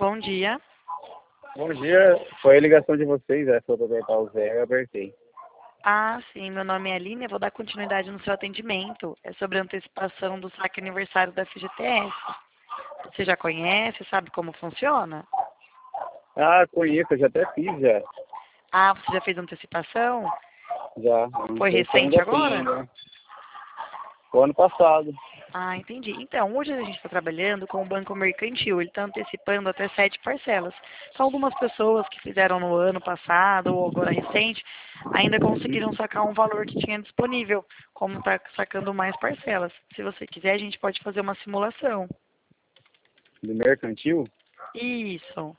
bom dia. Bom dia, foi a ligação de vocês, foi para apertar o zero, eu apertei. Ah, sim, meu nome é Aline, eu vou dar continuidade no seu atendimento. É sobre a antecipação do saque aniversário da FGTS. Você já conhece, sabe como funciona? Ah, conheço, eu já até fiz já. Ah, você já fez antecipação? Já, não Foi sei se recente ainda tem agora? ainda. O ano passado. Ah, entendi. Então, hoje a gente está trabalhando com o Banco Mercantil. Ele está antecipando até 7 parcelas. Então, algumas pessoas que fizeram no ano passado ou agora recente ainda conseguiram sacar um valor que tinha disponível, como está sacando mais parcelas. Se você quiser, a gente pode fazer uma simulação. Do mercantil? Isso.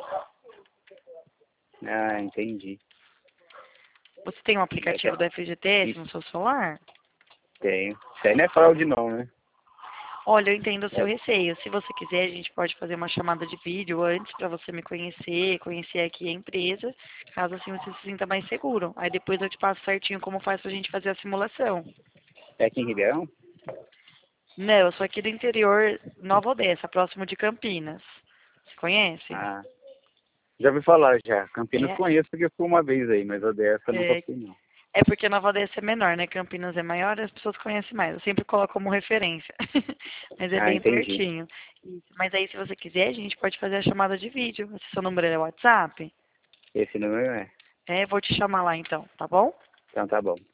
Ah, entendi. Você tem um aplicativo da FGTS no Isso seu celular? tenho. Isso aí não é fraude não, né? Olha, eu entendo o seu É. receio. Se você quiser, a gente pode fazer uma chamada de vídeo antes para você me conhecer, conhecer aqui a empresa, caso assim você se sinta mais seguro. Aí depois eu te passo certinho como faz pra gente fazer a simulação. É aqui em Ribeirão? Não, eu sou aqui do interior, Nova Odessa, próximo de Campinas. Você conhece? Ah, já ouvi falar já. Campinas É, conheço porque eu fui uma vez aí, mas Odessa eu nunca é, fui não. é porque Nova Odessa é menor, né? Campinas é maior, as pessoas conhecem mais. Eu sempre coloco como referência. Mas é Ah, bem entendi. pertinho. Isso. Mas aí, se você quiser, a gente pode fazer a chamada de vídeo. Esse seu número é WhatsApp? Esse número é. É, vou te chamar lá então, tá bom? Então tá bom.